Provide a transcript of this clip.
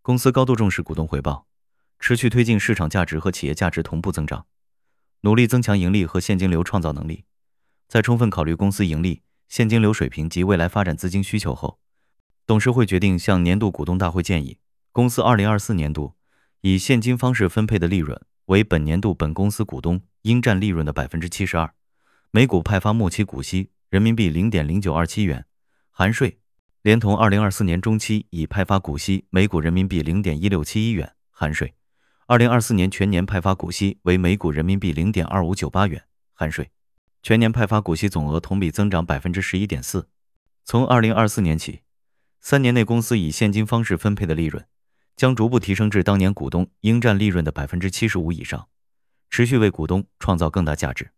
公司高度重视股东回报，持续推进市场价值和企业价值同步增长，努力增强盈利和现金流创造能力。在充分考虑公司盈利、现金流水平及未来发展资金需求后，董事会决定向年度股东大会建议，公司2024年度以现金方式分配的利润为本年度本公司股东应占利润的 72%， 每股派发末期股息人民币 0.0927 元，含税，连同2024年中期已派发股息每股人民币 0.1671 元，含税。2024年全年派发股息为每股人民币 0.2598 元，含税。全年派发股息总额同比增长 11.4%。从2024年起，3年内公司以现金方式分配的利润将逐步提升至当年股东应占利润的 75% 以上，持续为股东创造更大价值。